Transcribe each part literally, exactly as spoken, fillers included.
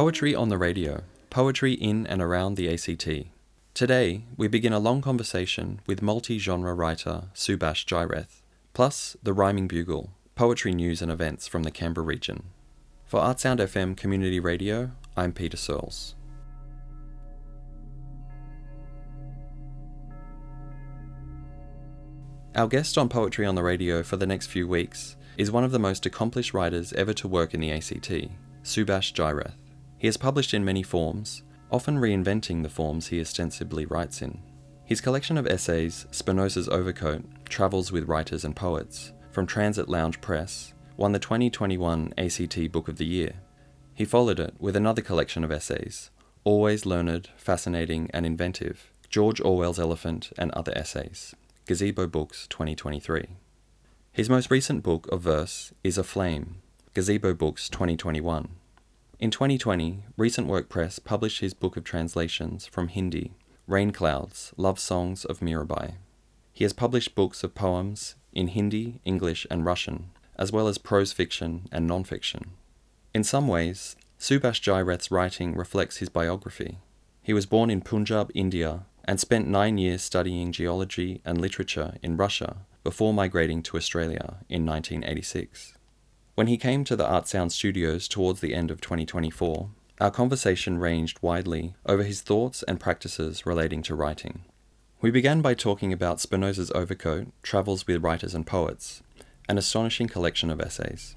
Poetry on the Radio, poetry in and around the A C T. Today, we begin a long conversation with multi-genre writer Subhash Jairath, plus the Rhyming Bugle, poetry news and events from the Canberra region. For Artsound F M Community Radio, I'm Peter Searles. Our guest on Poetry on the Radio for the next few weeks is one of the most accomplished writers ever to work in the A C T, Subhash Jairath. He has published in many forms, often reinventing the forms he ostensibly writes in. His collection of essays, Spinoza's Overcoat, Travels with Writers and Poets, from Transit Lounge Press, won the twenty twenty-one A C T Book of the Year. He followed it with another collection of essays, Always Learned, Fascinating and Inventive, George Orwell's Elephant and Other Essays, Gazebo Books twenty twenty-three. His most recent book of verse is A Flame, Gazebo Books twenty twenty-one. In twenty twenty, Recent Work Press published his book of translations from Hindi, Rain Clouds, Love Songs of Mirabai. He has published books of poems in Hindi, English and Russian, as well as prose fiction and non-fiction. In some ways, Subhash Jairath's writing reflects his biography. He was born in Punjab, India, and spent nine years studying geology and literature in Russia before migrating to Australia in nineteen eighty-six. When he came to the Artsound studios towards the end of twenty twenty-four, our conversation ranged widely over his thoughts and practices relating to writing. We began by talking about Spinoza's Overcoat, Travels with Writers and Poets, an astonishing collection of essays.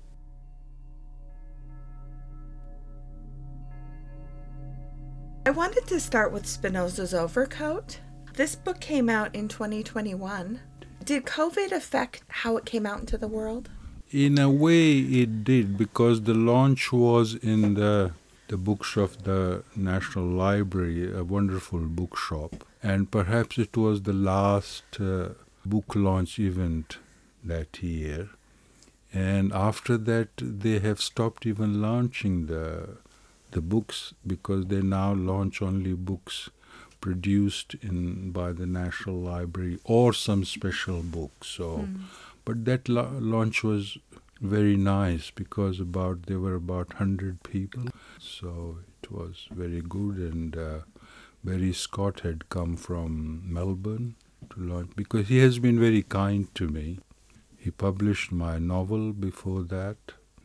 I wanted to start with Spinoza's Overcoat. This book came out in twenty twenty-one. Did COVID affect how it came out into the world? In a way it did, because the launch was in the the bookshop, the National Library, a wonderful bookshop. And perhaps it was the last uh, book launch event that year. And after that, they have stopped even launching the the books, because they now launch only books produced in by the National Library or some special books. So. Mm. But that la- launch was very nice, because about there were about one hundred people. So it was very good, and uh, Barry Scott had come from Melbourne to launch, because he has been very kind to me. He published my novel before that.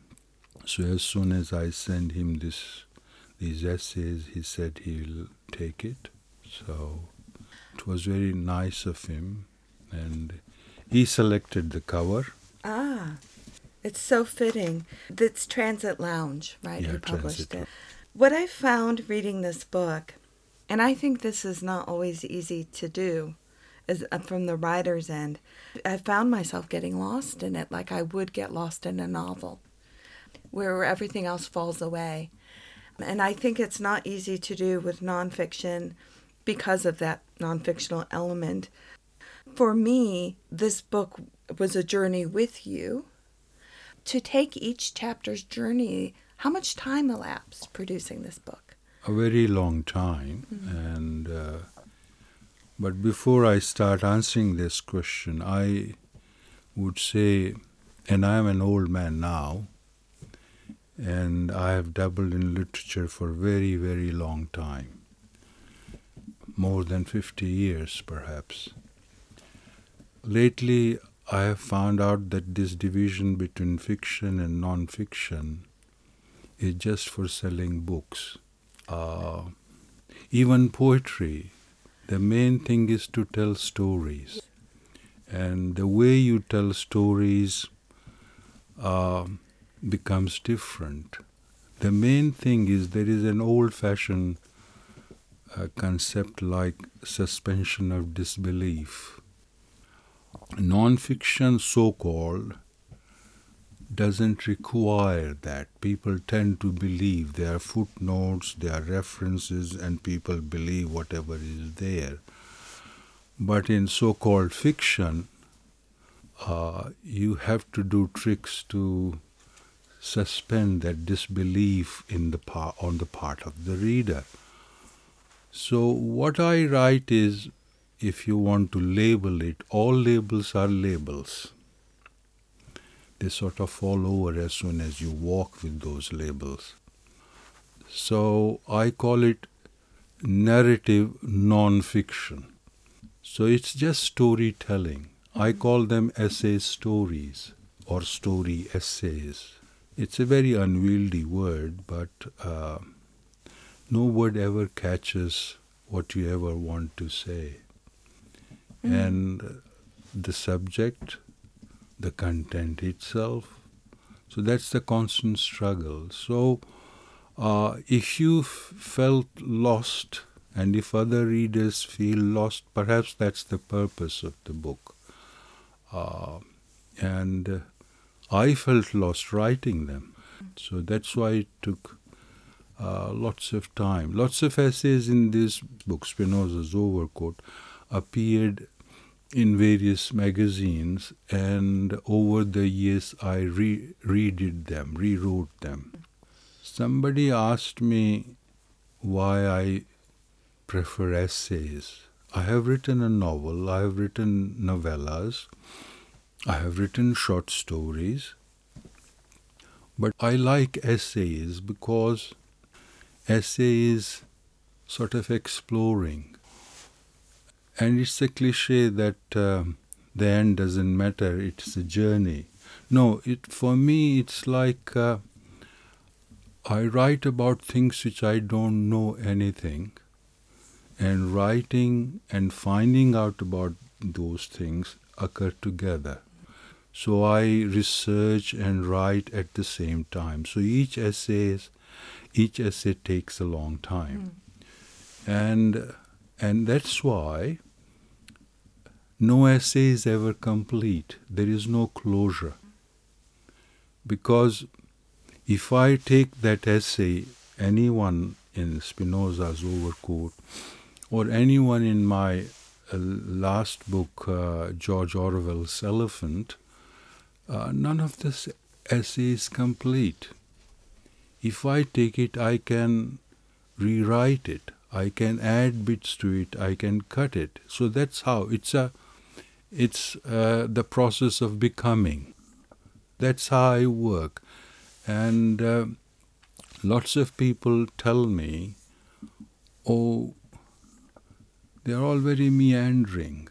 So as soon as I sent him this these essays, he said he'll take it. So it was very nice of him, and he selected the cover. Ah, it's so fitting. It's Transit Lounge, right? Yeah, Who published Transit. it. What I found reading this book, and I think this is not always easy to do, is uh, from the writer's end, I found myself getting lost in it like I would get lost in a novel, where everything else falls away. And I think it's not easy to do with nonfiction because of that nonfictional element. For me, this book was a journey with you. To take each chapter's journey, how much time elapsed producing this book? A very long time. Mm-hmm. And uh, but before I start answering this question, I would say, and I am an old man now, and I have dabbled in literature for a very, very long time, more than fifty years perhaps. Lately, I have found out that this division between fiction and non-fiction is just for selling books. Uh, even poetry, the main thing is to tell stories. And the way you tell stories uh, becomes different. The main thing is there is an old-fashioned uh, concept like suspension of disbelief. Non-fiction, so-called, doesn't require that. People tend to believe. There are footnotes, there are references, and people believe whatever is there. But in so-called fiction, uh, you have to do tricks to suspend that disbelief in the par- on the part of the reader. So what I write is, if you want to label it, all labels are labels. They sort of fall over as soon as you walk with those labels. So I call it narrative non-fiction. So it's just storytelling. I call them essay stories or story essays. It's a very unwieldy word, but uh, no word ever catches what you ever want to say. Mm. And the subject, the content itself, so that's the constant struggle. So uh, if you f- felt lost, and if other readers feel lost, perhaps that's the purpose of the book. Uh, and uh, I felt lost writing them. So that's why it took uh, lots of time. Lots of essays in this book, Spinoza's Overcoat, appeared in various magazines, and over the years I re- redid them, rewrote them. Somebody asked me why I prefer essays. I have written a novel, I have written novellas, I have written short stories, but I like essays because essay is sort of exploring. And it's a cliche that uh, the end doesn't matter, it's a journey. No, it for me it's like uh, I write about things which I don't know anything, and writing and finding out about those things occur together. So I research and write at the same time. So each essay, each essay takes a long time. Mm. And and that's why no essay is ever complete. There is no closure. Because if I take that essay, anyone in Spinoza's Overcoat, or anyone in my uh, last book, uh, George Orwell's Elephant, uh, none of this essay is complete. If I take it, I can rewrite it. I can add bits to it. I can cut it. So that's how it's a, it's uh, the process of becoming. That's how I work. And uh, lots of people tell me, oh, they're all very meandering.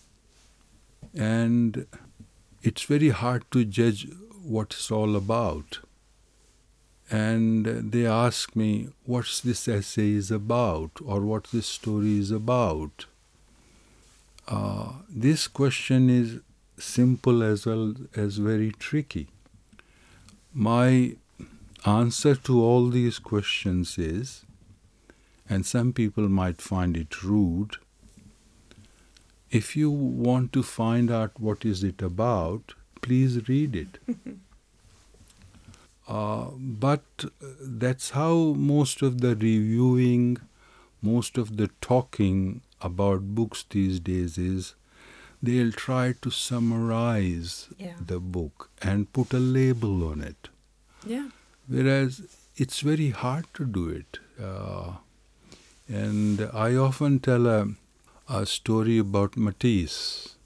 And it's very hard to judge what it's all about. And they ask me, what's this essay is about, or what this story is about. Uh, this question is simple as well as very tricky. My answer to all these questions is, and some people might find it rude, if you want to find out what is it about, please read it. uh, but that's how most of the reviewing, most of the talking about books these days is, they'll try to summarize yeah. the book and put a label on it. Yeah. Whereas it's very hard to do it. Uh, and I often tell a, a story about Matisse.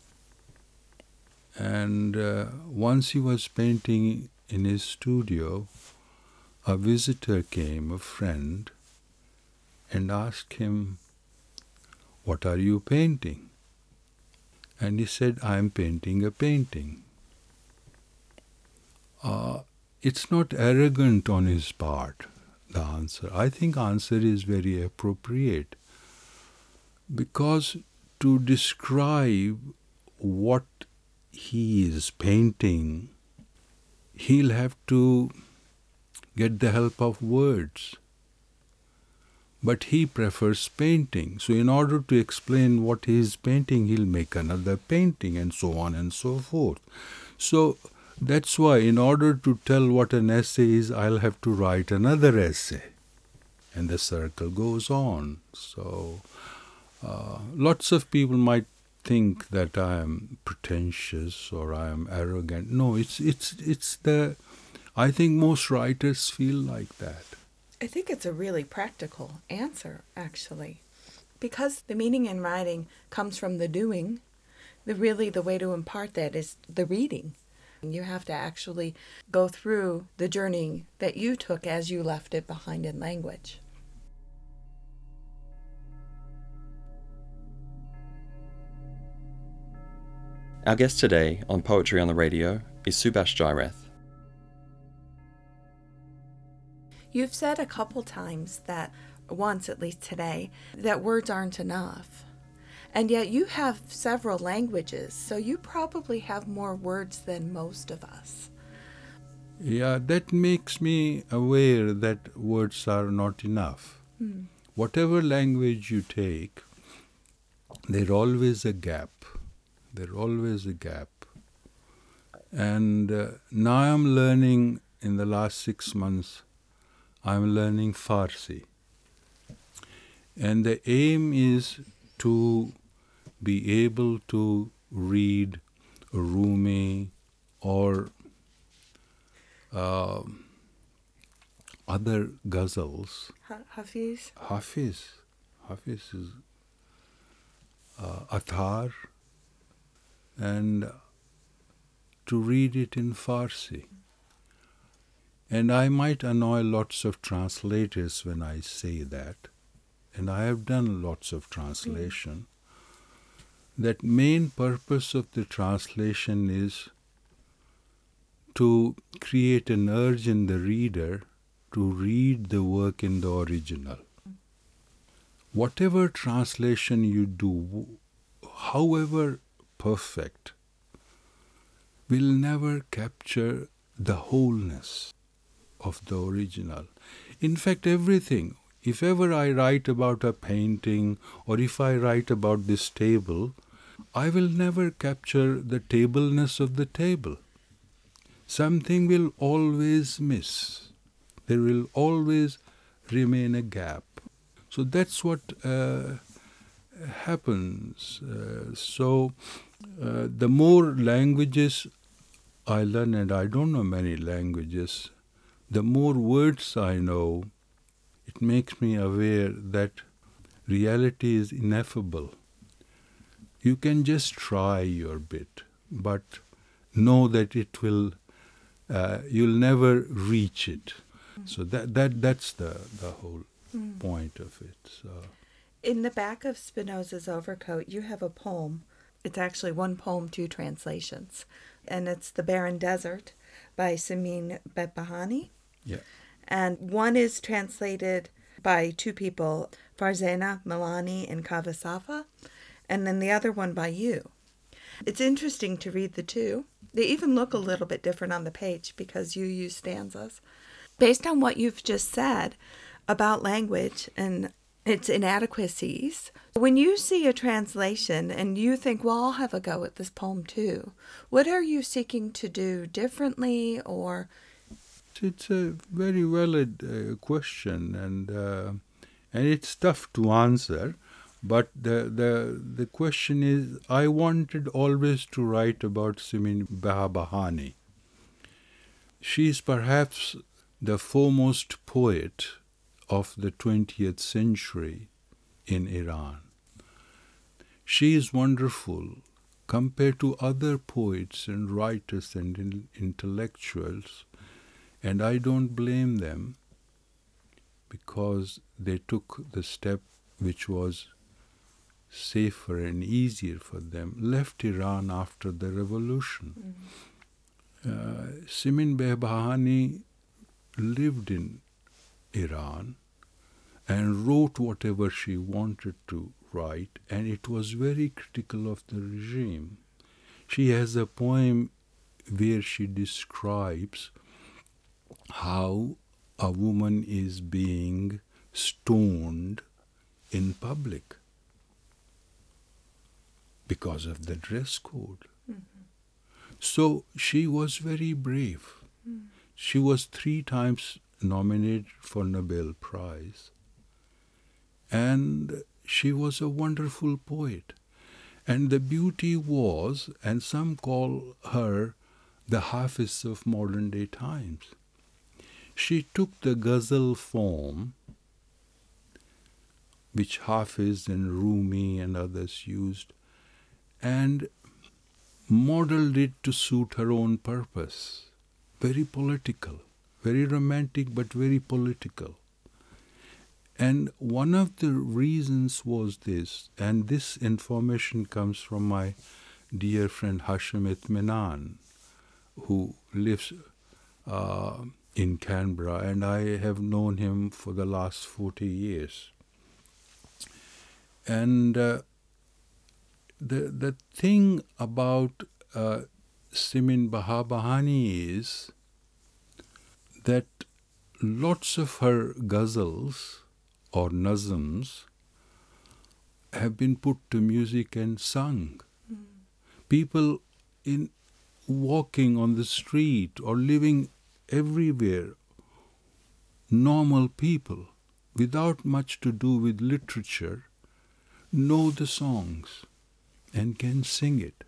And uh, once he was painting in his studio, a visitor came, a friend, and asked him, "What are you painting?" And he said, "I am painting a painting." Uh, it's not arrogant on his part, the answer. I think answer is very appropriate. Because to describe what he is painting, he'll have to get the help of words. But he prefers painting. So in order to explain what he is painting, he'll make another painting, and so on and so forth. So that's why in order to tell what an essay is, I'll have to write another essay. And the circle goes on. So uh, lots of people might think that I am pretentious or I am arrogant. No, it's it's it's the I think most writers feel like that. I think it's a really practical answer, actually. Because the meaning in writing comes from the doing, the really the way to impart that is the reading. You have to actually go through the journey that you took as you left it behind in language. Our guest today on Poetry on the Radio is Subhash Jaireth. You've said a couple times that, once at least today, that words aren't enough. And yet you have several languages, so you probably have more words than most of us. Yeah, that makes me aware that words are not enough. Hmm. Whatever language you take, there's always a gap. There's always a gap. And uh, now I'm learning, in the last six months, I'm learning Farsi. And the aim is to be able to read Rumi or uh, other ghazals. Ha- Hafiz? Hafiz. Hafiz is uh, Athar. And to read it in Farsi. And I might annoy lots of translators when I say that. And I have done lots of translation. Mm. That main purpose of the translation is to create an urge in the reader to read the work in the original. Mm. Whatever translation you do, however perfect, will never capture the wholeness of the original. In fact, everything, if ever I write about a painting or if I write about this table, I will never capture the tableness of the table. Something will always miss. There will always remain a gap. So that's what uh, happens. Uh, so uh, the more languages I learn, and I don't know many languages, the more words I know, it makes me aware that reality is ineffable. You can just try your bit, but know that it will, uh, you'll never reach it. Mm. So that that that's the, the whole mm. point of it. So. In the back of Spinoza's overcoat, you have a poem. It's actually one poem, two translations. And it's The Barren Desert by Simin Behbahani. Yeah. And one is translated by two people, Farzana Milani and Kaveh Safa, and then the other one by you. It's interesting to read the two. They even look a little bit different on the page because you use stanzas. Based on what you've just said about language and its inadequacies, when you see a translation and you think, well, I'll have a go at this poem too, what are you seeking to do differently? Or it's a very valid uh, question, and uh, and it's tough to answer. But the the the question is, I wanted always to write about Simin Behbahani. She is perhaps the foremost poet of the twentieth century in Iran. She is wonderful compared to other poets and writers and in- intellectuals, and I don't blame them because they took the step which was safer and easier for them, left Iran after the revolution. Mm-hmm. Uh, Simin Behbahani lived in Iran and wrote whatever she wanted to write, and it was very critical of the regime. She has a poem where she describes how a woman is being stoned in public because of the dress code. Mm-hmm. So she was very brave. Mm. She was three times nominated for Nobel Prize. And she was a wonderful poet. And the beauty was, and some call her the Hafiz of modern day times. She took the ghazal form, which Hafiz and Rumi and others used, and modeled it to suit her own purpose. Very political, very romantic, but very political. And one of the reasons was this, and this information comes from my dear friend Hashim Itminan, who lives uh, in Canberra, and I have known him for the last forty years. And uh, the the thing about uh, Simin Bahabahani is that lots of her ghazals or nazms have been put to music and sung. Mm. People in walking on the street or living everywhere, normal people without much to do with literature, know the songs and can sing it.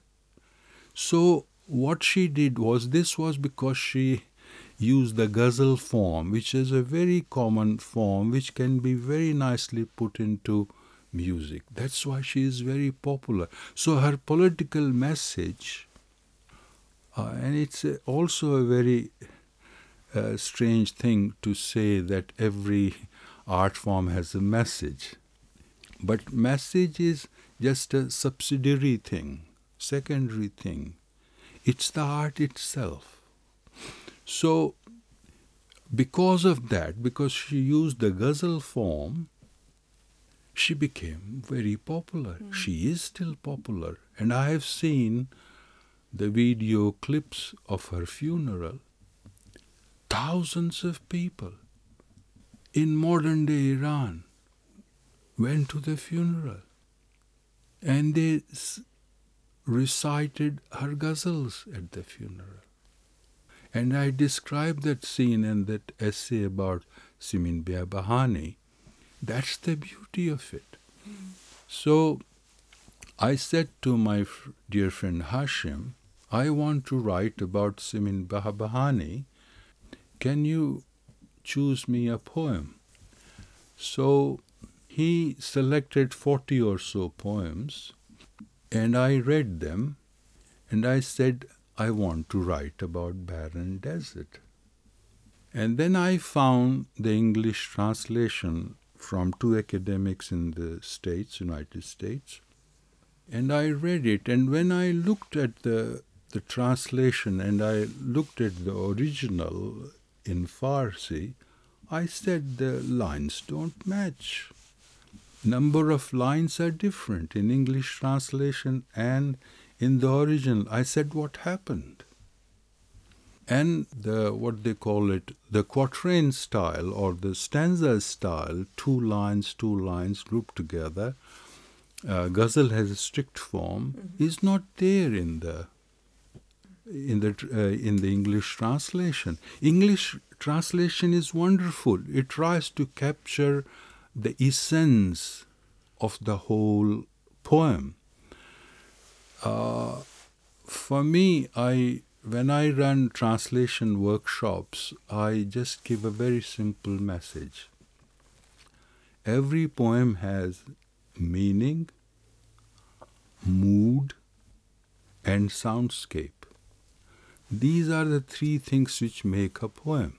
So what she did was, this was because she used the ghazal form, which is a very common form which can be very nicely put into music. That's why she is very popular. So her political message, uh, and it's uh, also a very uh, strange thing to say that every art form has a message. But message is just a subsidiary thing, secondary thing. It's the art itself. So, because of that, because she used the ghazal form, she became very popular. Mm. She is still popular. And I have seen the video clips of her funeral. Thousands of people in modern day Iran went to the funeral. And they s- recited her ghazals at the funeral. And I described that scene in that essay about Simin Bahabahani. That's the beauty of it. Mm. So I said to my f- dear friend Hashim, I want to write about Simin Bahabahani. Can you choose me a poem? So he selected forty or so poems, and I read them, and I said, I want to write about barren desert. And then I found the English translation from two academics in the States, United States, and I read it. And when I looked at the, the translation and I looked at the original in Farsi, I said the lines don't match. Number of lines are different in English translation and in the original. I said, what happened? And the what they call it, the quatrain style or the stanza style, two lines, two lines grouped together, uh, ghazal has a strict form, mm-hmm. is not there in the in the uh, in the English translation. English translation is wonderful. It tries to capture the essence of the whole poem. Uh, for me, I when I run translation workshops, I just give a very simple message. Every poem has meaning, mood, and soundscape. These are the three things which make a poem.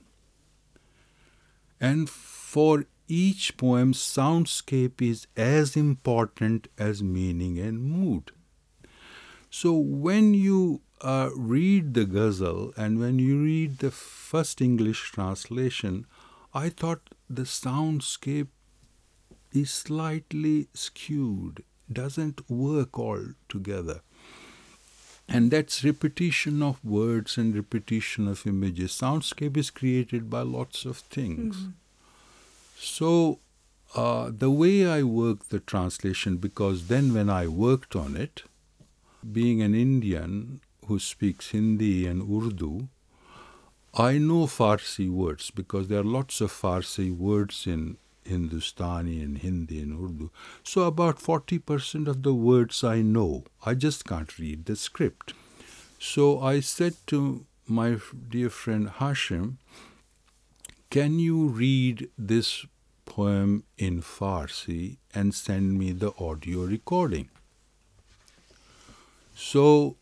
And for each poem, soundscape is as important as meaning and mood. So when you uh, read the ghazal and when you read the first English translation, I thought the soundscape is slightly skewed, doesn't work all together. And that's repetition of words and repetition of images. Soundscape is created by lots of things. Mm-hmm. So uh, the way I worked the translation, because then when I worked on it, being an Indian who speaks Hindi and Urdu, I know Farsi words because there are lots of Farsi words in Hindustani and Hindi and Urdu. So about forty percent of the words I know. I just can't read the script. So I said to my dear friend Hashim, can you read this poem in Farsi and send me the audio recording? So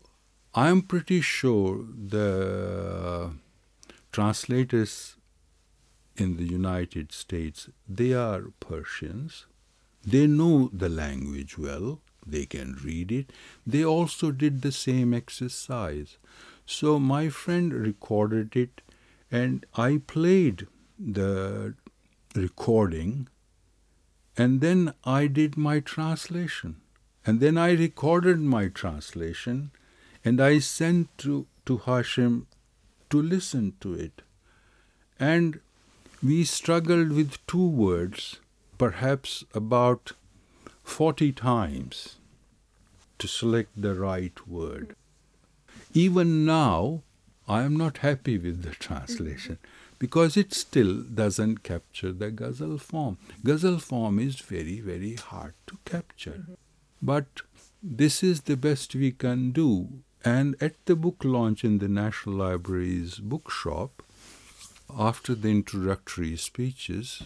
I'm pretty sure the translators in the United States, they are Persians. They know the language well. They can read it. They also did the same exercise. So my friend recorded it, and I played the recording, and then I did my translation. And then I recorded my translation, and I sent to, to Hashim to listen to it. And we struggled with two words, perhaps about forty times, to select the right word. Even now, I am not happy with the translation because it still doesn't capture the ghazal form. Ghazal form is very, very hard to capture. Mm-hmm. But this is the best we can do. And at the book launch in the National Library's bookshop, after the introductory speeches,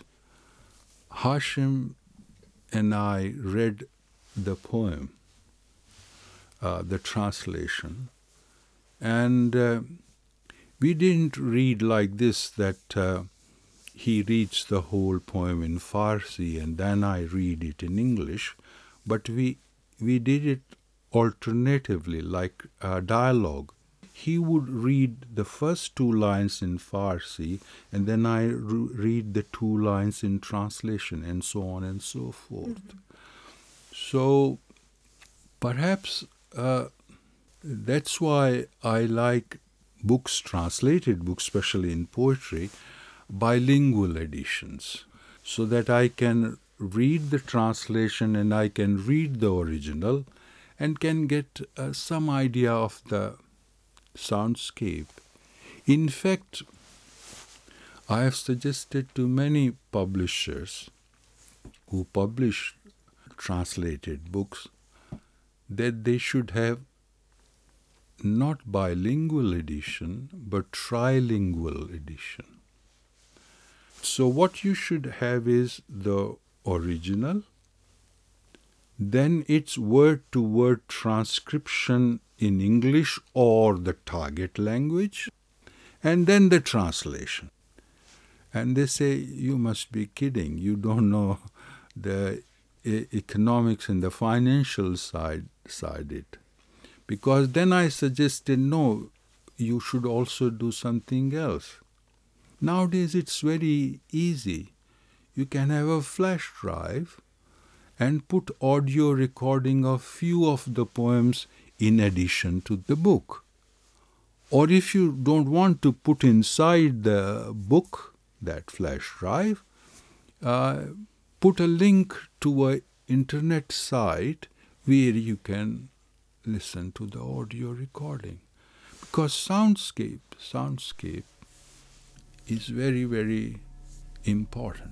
Hashim and I read the poem, uh, the translation, and uh, we didn't read like this, that uh, he reads the whole poem in Farsi and then I read it in English, but we we did it alternatively, like a dialogue. He would read the first two lines in Farsi, and then I re- read the two lines in translation, and so on and so forth. Mm-hmm. So perhaps uh, that's why I like books, translated books, especially in poetry, bilingual editions, so that I can read the translation and I can read the original and can get uh, some idea of the soundscape. In fact, I have suggested to many publishers who publish translated books that they should have not bilingual edition but trilingual edition. So what you should have is the original, then its word-to-word transcription in English or the target language, and then the translation. And they say, you must be kidding. You don't know the e- economics and the financial side, side it. Because then I suggested, no, you should also do something else. Nowadays it's very easy. You can have a flash drive and put audio recording of few of the poems in addition to the book. Or if you don't want to put inside the book that flash drive, uh, put a link to an internet site where you can listen to the audio recording. Because soundscape, soundscape is very, very important.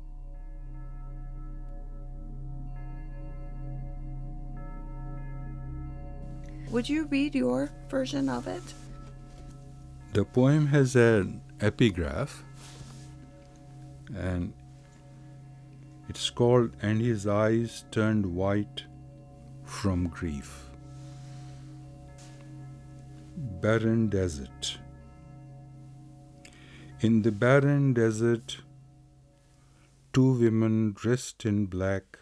Would you read your version of it? The poem has an epigraph, and it's called "And His Eyes Turned White from Grief." Barren desert. In the barren desert, two women dressed in black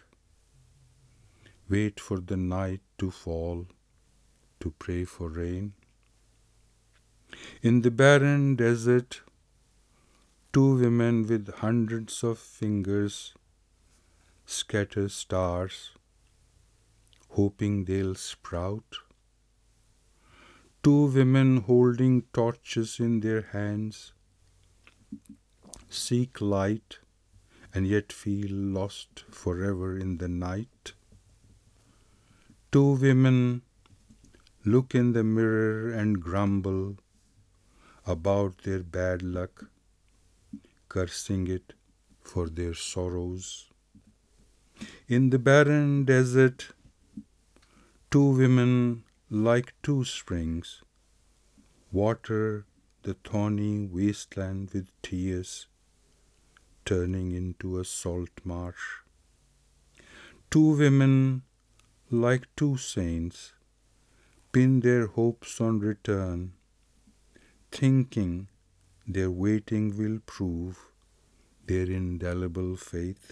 wait for the night to fall to pray for rain. In the barren desert, two women with hundreds of fingers scatter stars, hoping they'll sprout. Two women holding torches in their hands seek light and yet feel lost forever in the night. Two women look in the mirror and grumble about their bad luck, cursing it for their sorrows. In the barren desert, two women, like two springs, water the thorny wasteland with tears, turning into a salt marsh. Two women, like two saints, pin their hopes on return, thinking their waiting will prove their indelible faith.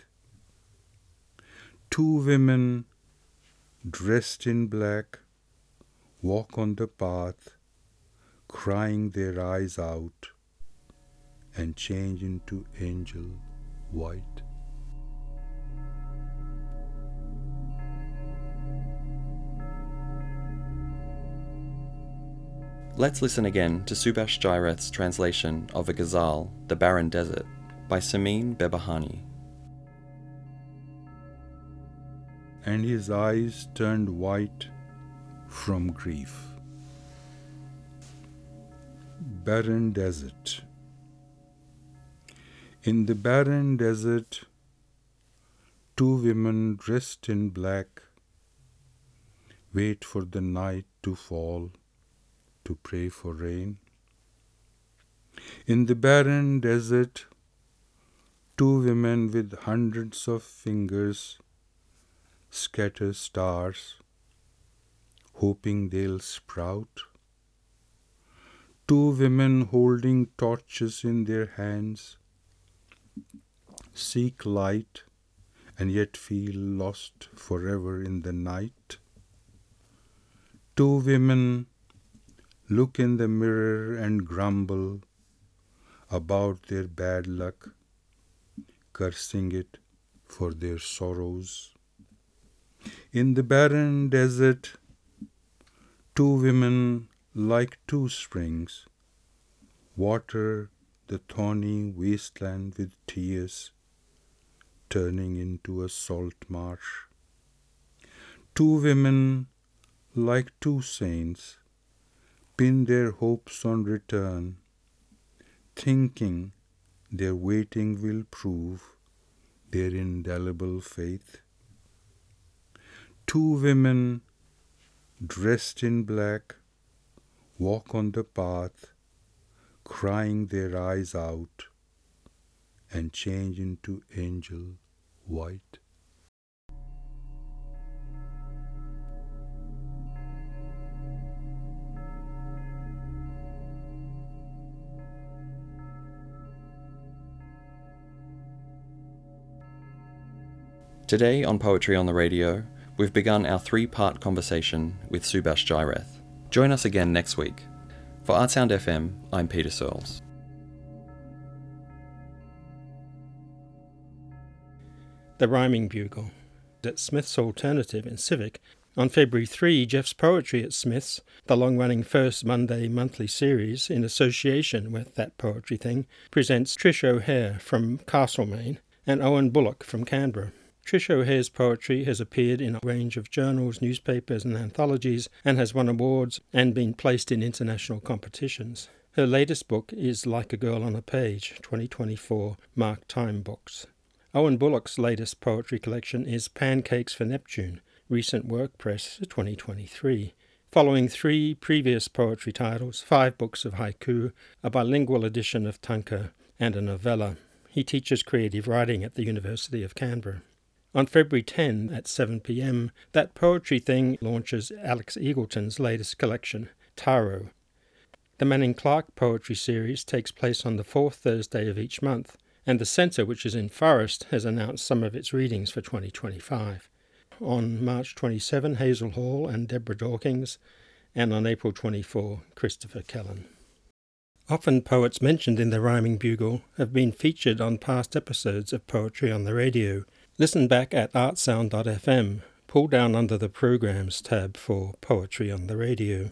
Two women dressed in black walk on the path, crying their eyes out, and change into angel white. Let's listen again to Subhash Jairath's translation of a ghazal, The Barren Desert, by Samin Behbahani. And his eyes turned white from grief. Barren Desert. In the barren desert, two women dressed in black wait for the night to fall to pray for rain. In the barren desert, two women with hundreds of fingers scatter stars, hoping they'll sprout. Two women holding torches in their hands seek light and yet feel lost forever in the night. Two women look in the mirror and grumble about their bad luck, cursing it for their sorrows. In the barren desert, two women, like two springs, water the thorny wasteland with tears, turning into a salt marsh. Two women, like two saints, pin their hopes on return, thinking their waiting will prove their indelible faith. Two women, dressed in black, walk on the path, crying their eyes out, and change into angel white. Today on Poetry on the Radio, we've begun our three-part conversation with Subhash Jairath. Join us again next week. For Artsound F M, I'm Peter Searles. The Rhyming Bugle. At Smith's Alternative in Civic, on February third, Jeff's Poetry at Smith's, the long-running First Monday monthly series in association with That Poetry Thing, presents Trish O'Hare from Castlemaine and Owen Bullock from Canberra. Trish O'Hare's poetry has appeared in a range of journals, newspapers and anthologies and has won awards and been placed in international competitions. Her latest book is Like a Girl on a Page, twenty twenty-four, Mark Time Books. Owen Bullock's latest poetry collection is Pancakes for Neptune, Recent Work Press, twenty twenty-three. Following three previous poetry titles, five books of haiku, a bilingual edition of tanka, and a novella, he teaches creative writing at the University of Canberra. On February tenth at seven p.m, That Poetry Thing launches Alex Eagleton's latest collection, Taro. The Manning Clark Poetry Series takes place on the fourth Thursday of each month, and the Centre, which is in Forest, has announced some of its readings for twenty twenty-five. On March twenty-seventh, Hazel Hall and Deborah Dawkins, and on April twenty-fourth, Christopher Kellen. Often poets mentioned in the Rhyming Bugle have been featured on past episodes of Poetry on the Radio. Listen back at artsound dot f m. Pull down under the Programs tab for Poetry on the Radio.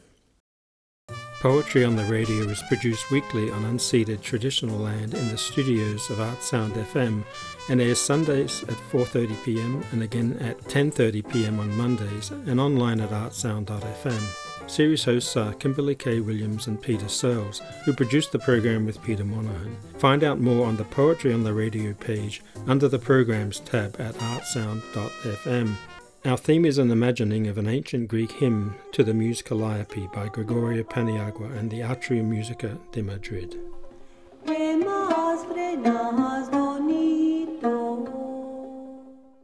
Poetry on the Radio is produced weekly on unceded traditional land in the studios of Artsound F M and airs Sundays at four thirty p.m. and again at ten thirty p.m. on Mondays and online at artsound dot f m. Series hosts are Kimberly K. Williams and Peter Searles, who produced the program with Peter Monahan. Find out more on the Poetry on the Radio page under the Programs tab at artsound dot f m. Our theme is an imagining of an ancient Greek hymn to the Muse Calliope by Gregorio Paniagua and the Atrium Musica de Madrid.